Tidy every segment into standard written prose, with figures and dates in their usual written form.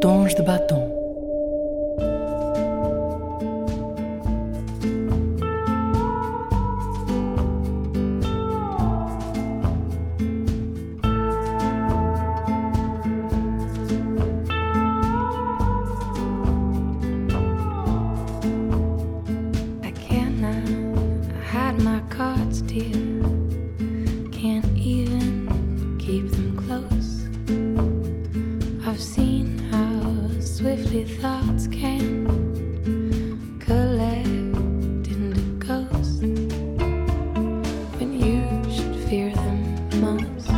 Tons de batom. Thoughts can collect into ghosts when you should fear them most.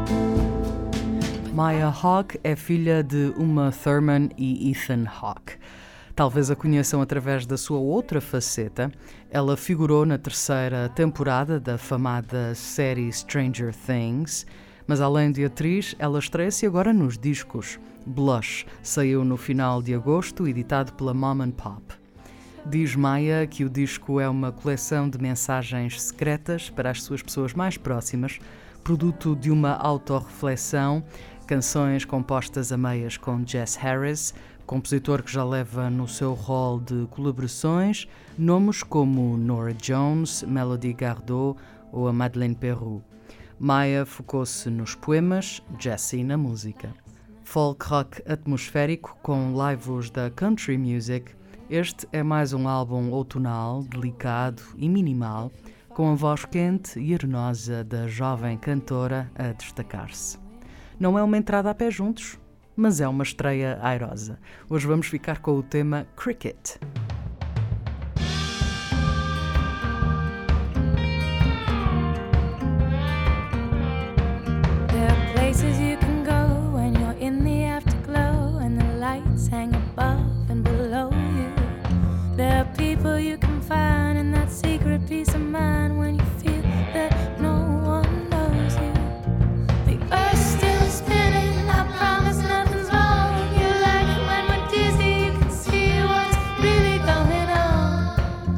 Maya Hawke é filha de Uma Thurman e Ethan Hawke. Talvez a conheçam através da sua outra faceta. Ela figurou na terceira temporada da famada série Stranger Things, mas além de atriz, ela estreia-se agora nos discos. Blush saiu no final de agosto, editado pela Mom and Pop. Diz Maya que o disco é uma coleção de mensagens secretas para as suas pessoas mais próximas, produto de uma autorreflexão, canções compostas a meias com Jess Harris, compositor que já leva no seu rol de colaborações nomes como Norah Jones, Melody Gardot ou a Madeleine Peyroux. Maya focou-se nos poemas, Jessie na música. Folk rock atmosférico com laivos da country music, este é mais um álbum outonal, delicado e minimal, com a voz quente e arenosa da jovem cantora a destacar-se. Não é uma entrada a pé juntos, mas é uma estreia airosa. Hoje vamos ficar com o tema Cricket. Hang above and below you. There are people you can find in that secret peace of mind when you feel that no one knows you. The earth's still spinning, I promise nothing's wrong. You like it when we're dizzy, you can see what's really going on.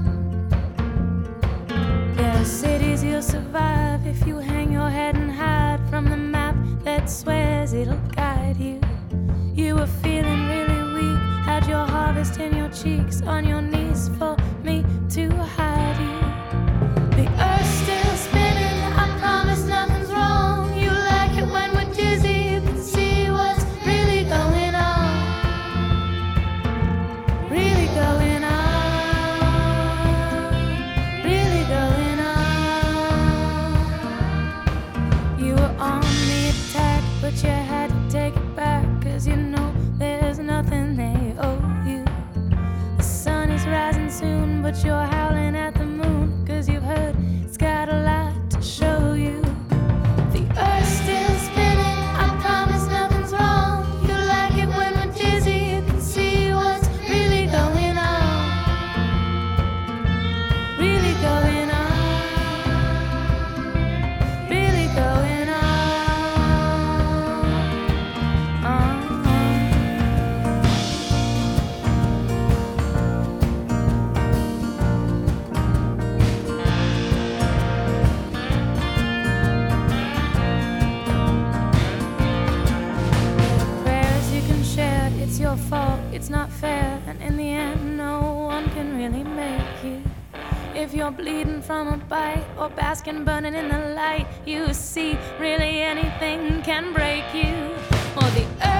There are cities you'll survive if you hang your head and hide from the map that swears it'll guide you. You were feeling really weak, had your harvest in your cheeks, on your knees for me to hide you. The earth's still spinning, I promise nothing's wrong. You like it when we're dizzy, you can see what's really going on. Really going on. Really going on. You were on the attack, but you had to take it back, 'cause you know there's nothing they owe you. The sun is rising soon, but you're howling at the moon, 'cause you've heard it's got a lot to show you. The earth's still spinning, I promise nothing's wrong. You like it when we're dizzy, you can see what's really going on. Really going on. Really going on. Your fault, it's not fair, and in the end no one can really make you. If you're bleeding from a bite or basking burning in the light, you see really anything can break you. Or the